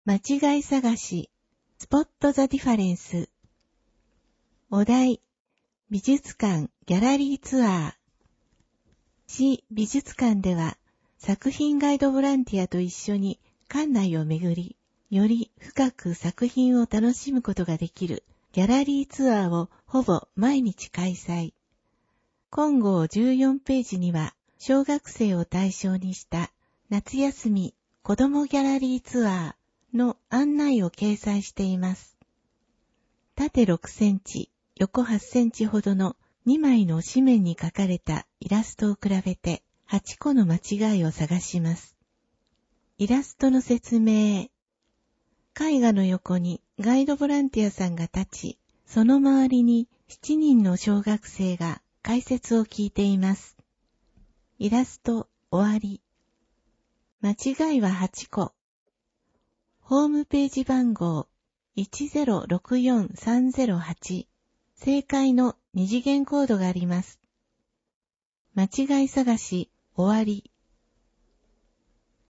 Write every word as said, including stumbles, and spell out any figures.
間違い探し、スポットザディファレンス。お題、美術館ギャラリーツアー。市美術館では、作品ガイドボランティアと一緒に館内を巡り、より深く作品を楽しむことができるギャラリーツアーをほぼ毎日開催。今号じゅうよんページには、小学生を対象にした夏休み子どもギャラリーツアーの案内を掲載しています。縦ろくセンチ、横はちセンチほどのにまいの紙面に描かれたイラストを比べてはちこの間違いを探します。イラストの説明。絵画の横にガイドボランティアさんが立ち、その周りにしちにんの小学生が解説を聞いています。イラスト終わり。間違いははちこ。ホームページ番号いちゼロろくよんさんゼロはち。正解のに次元コードがあります。間違い探し終わり。